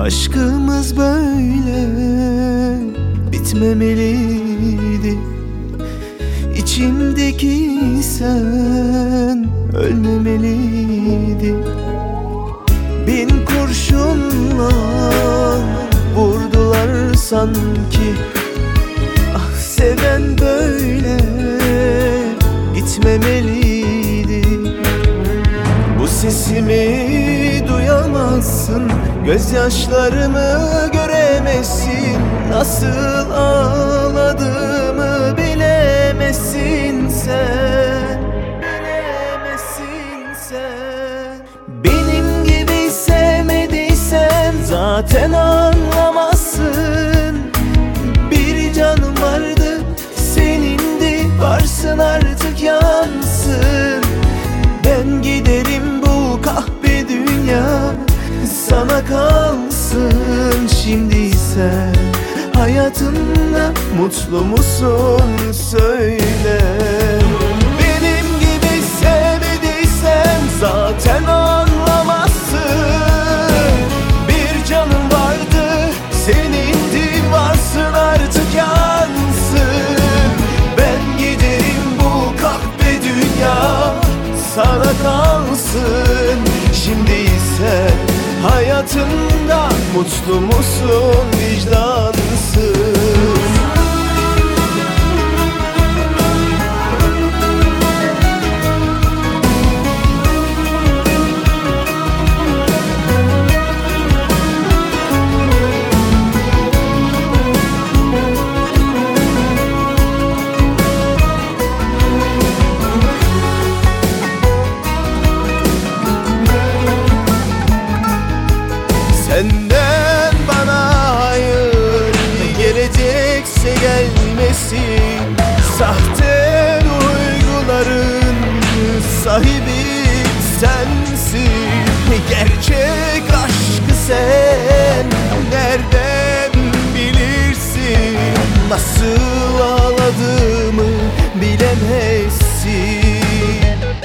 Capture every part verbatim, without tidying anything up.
Aşkımız böyle bitmemeliydi. İçimdeki sen ölmemeliydi. Bin kurşunla vurdular sanki. Ah, seven böyle gitmemeliydi. Bu sesimi duyamazsın, gözyaşlarımı göremezsin. Nasıl ağladığımı bilemezsin sen, bilemezsin sen. Benim gibi sevmediysen zaten anlamazsın. Bir canım vardı, senindi, varsın artık yansın. Ben giderim, bu kahpe dünya sana kalsın. Şimdi sen hayatında mutlu musun söyle. Benim gibi sevmediysen zaten anlamazsın. Bir canım vardı, senindi, varsın artık yansın. Ben giderim, bu kahpe dünya sana kalsın. Şimdi sen hayatında mutlu musun, vicdansız? Senden bana hayır gelecekse gelmesin. Sahte duyguların sahibi sensin. Gerçek aşkı sen nereden bilirsin? Nasıl ağladığımı bilemezsin.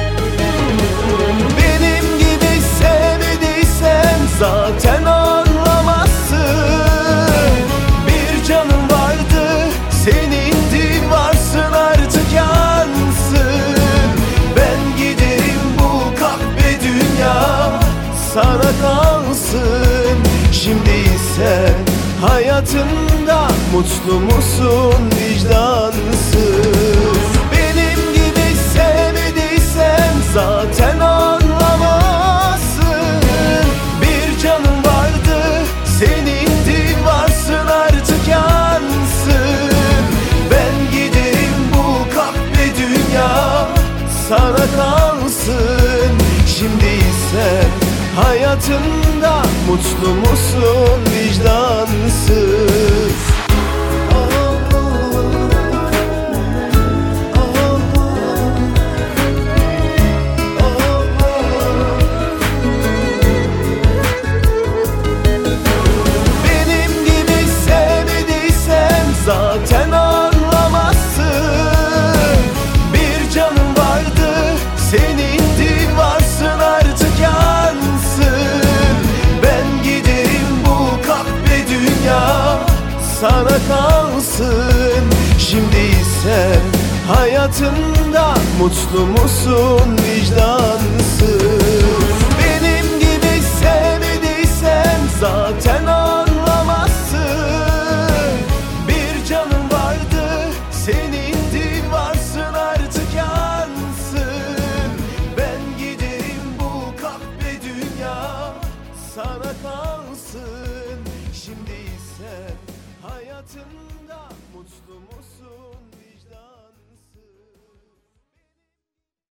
Benim gibi sevmediysen zaten anlamazsın. Bir canım vardı, senindi, varsın artık yansın. Ben giderim, bu kahpe dünya sana kalsın. Şimdi sen hayatında mutlu musun, vicdansız? Benim gibi sevmediysen zaten anlamazsın. Bir canım vardı, senindi, varsın artık yansın. Ben giderim, bu kahpe dünya sana kalsın. Şimdi sen hayatında mutlu musun, vicdansız? Zaten anlamazsın. Bir canım vardı, senindi, varsın artık yansın. Ben giderim, bu kahpe dünya sana kalsın. Şimdi sen hayatında mutlu musun, vicdansız? Benim gibi sevmediysen zaten anlamazsın. Bir canım vardı, senindi, varsın artık yansın. Ben giderim, bu kahpe dünya sana kalsın. Şimdi sen hayatında mutlu musun?